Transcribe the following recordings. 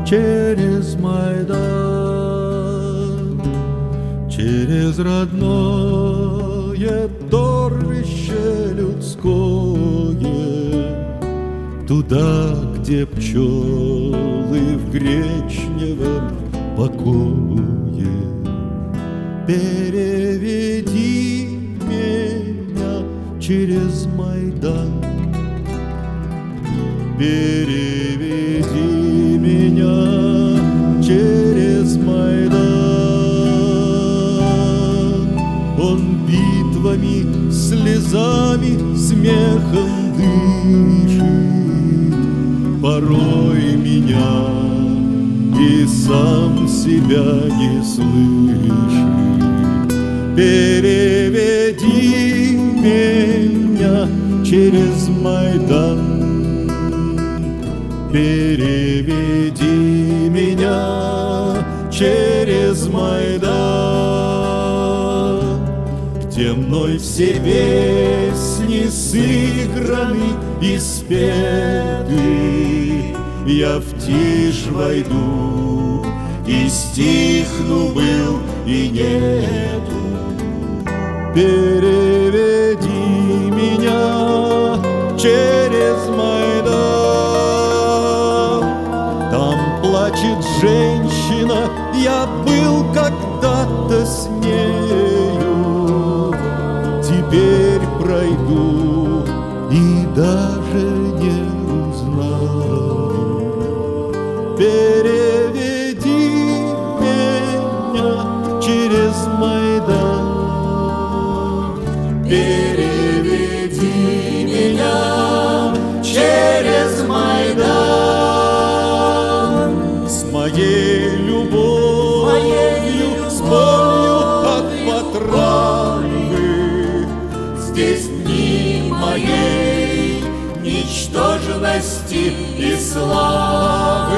через Майдан, через родное торжище людское, туда, где пчелы в гречневом покое. Переведи меня через Майдан, переведи меня через Майдан. Он битвами, слезами, смехом дышит, порой меня и сам себя не слышит. Переведи меня через Майдан, переведи меня через Майдан, где мной все песни сыграны и спеты. Я в тишь войду и стихну был и нету. Переведи меня через Майдан. Там плачет женщина, я был когда-то с нею. Теперь пройду и даже не узнаю. Переведи меня через Майдан, переведи меня через Майдан. С моей любовью, с болью от потравы, здесь дни моей ничтожности и славы.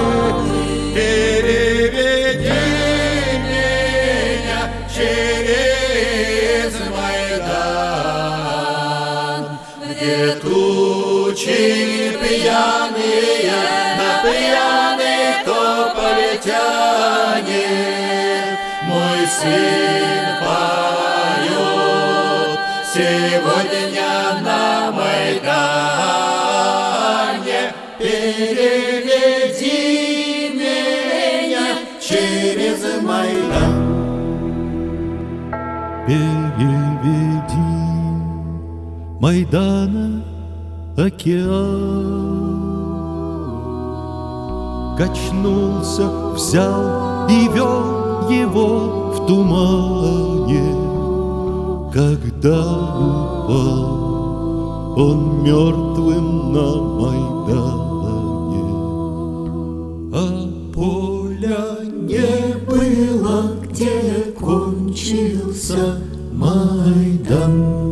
Переведи меня через Майдан, где тучи пьяные на пьяный тополь тянет. Мой сын поет сегодня на Майдане. Переведи меня через Майдан, переведи Майдана океан. Качнулся, взял и вел его в тумане. Когда упал он мертвым на Майдане, а поля не было, где кончился Майдан.